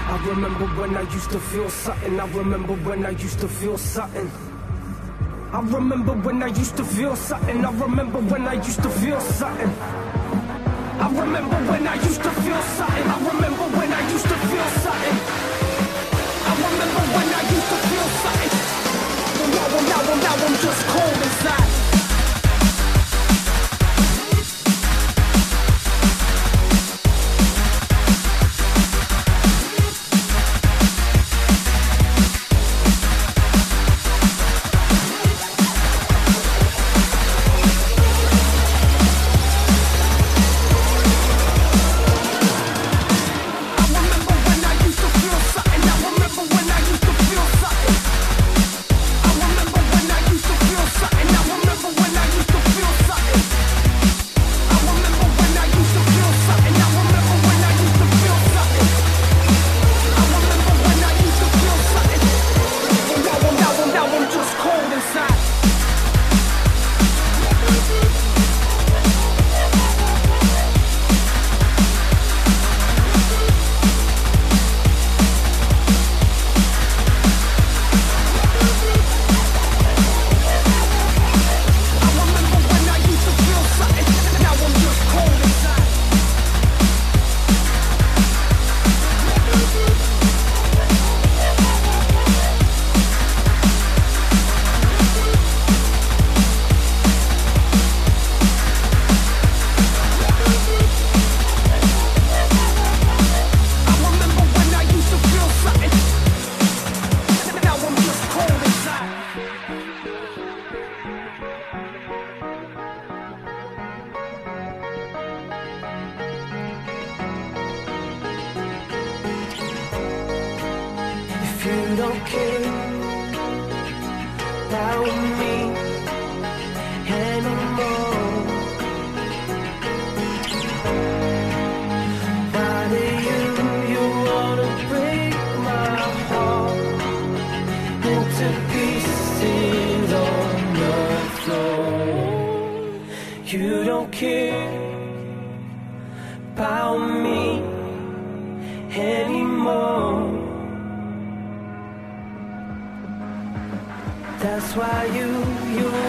I remember when I used to feel something. I remember when I used to feel something. I remember when I used to feel something. I remember when I used to feel something. I remember when I used to feel something. I remember when I used to feel something. I remember when I used to feel something. But now I'm just cold inside. If you don't care about me anymore, why do you wanna break my heart into pieces on the floor? You don't care about me anymore. That's why you